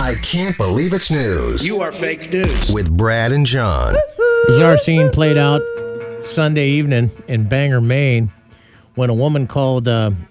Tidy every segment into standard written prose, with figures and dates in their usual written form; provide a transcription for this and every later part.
I can't believe it's news. You are fake news. With Brad and John. Bizarre scene played out Sunday evening in Bangor, Maine, when a woman called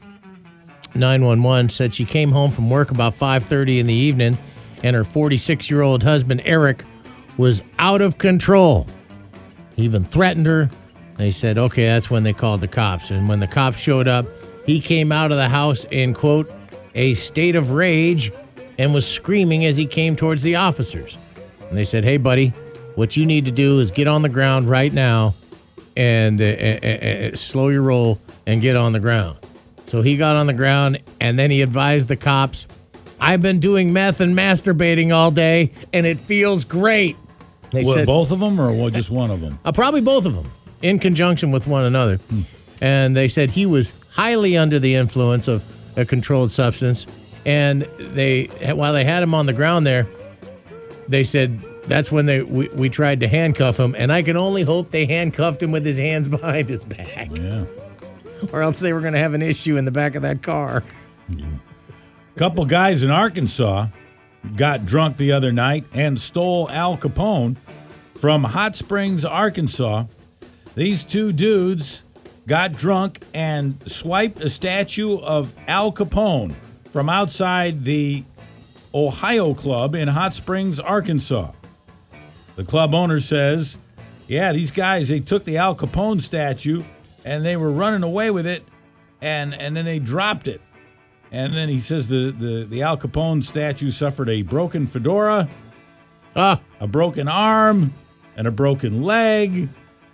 911, said she came home from work about 5:30 in the evening, and her 46-year-old husband, Eric, was out of control. He even threatened her. They said, okay, that's when they called the cops. And when the cops showed up, he came out of the house in, quote, a state of rage and was screaming as he came towards the officers. And they said, hey, buddy, what you need to do is get on the ground right now and slow your roll and get on the ground. So he got on the ground, and then he advised the cops, I've been doing meth and masturbating all day, and it feels great. They said, both of them or just one of them? Probably both of them, in conjunction with one another. And they said he was highly under the influence of a controlled substance. And while they had him on the ground there, they said that's when we tried to handcuff him. And I can only hope they handcuffed him with his hands behind his back. Yeah. Or else they were going to have an issue in the back of that car. Yeah. A couple guys in Arkansas got drunk the other night and stole Al Capone from Hot Springs, Arkansas. These two dudes got drunk and swiped a statue of Al Capone from outside the Ohio Club in Hot Springs, Arkansas. The club owner says, yeah, these guys, they took the Al Capone statue and they were running away with it, and then they dropped it. And then he says the Al Capone statue suffered a broken fedora, a broken arm, and a broken leg.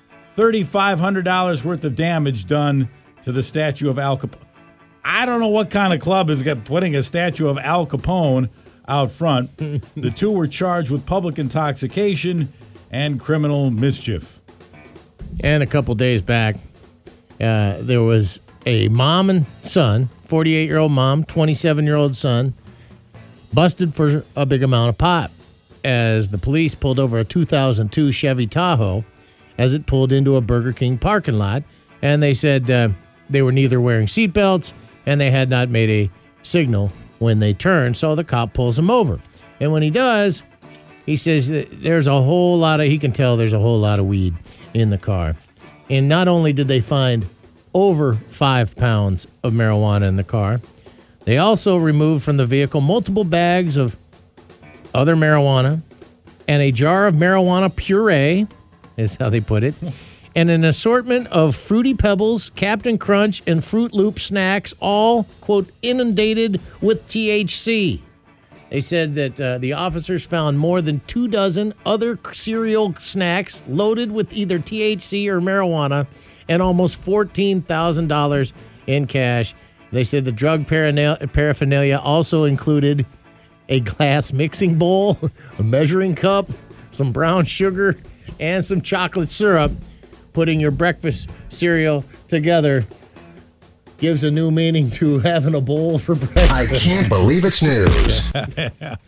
$3,500 worth of damage done to the statue of Al Capone. I don't know what kind of club is putting a statue of Al Capone out front. The two were charged with public intoxication and criminal mischief. And a couple days back, there was a mom and son, 48-year-old mom, 27-year-old son, busted for a big amount of pot as the police pulled over a 2002 Chevy Tahoe as it pulled into a Burger King parking lot. And they said they were neither wearing seatbelts and they had not made a signal when they turned. So the cop pulls them over. And when he does, he says that there's a whole lot of, he can tell there's a whole lot of weed in the car. And not only did they find over 5 pounds of marijuana in the car, they also removed from the vehicle multiple bags of other marijuana and a jar of marijuana puree, is how they put it, and an assortment of Fruity Pebbles, Captain Crunch, and Fruit Loop snacks, all, quote, inundated with THC. They said that the officers found more than 24 other cereal snacks loaded with either THC or marijuana and almost $14,000 in cash. They said the drug paraphernalia also included a glass mixing bowl, a measuring cup, some brown sugar, and some chocolate syrup. Putting your breakfast cereal together gives a new meaning to having a bowl for breakfast. I can't believe it's news.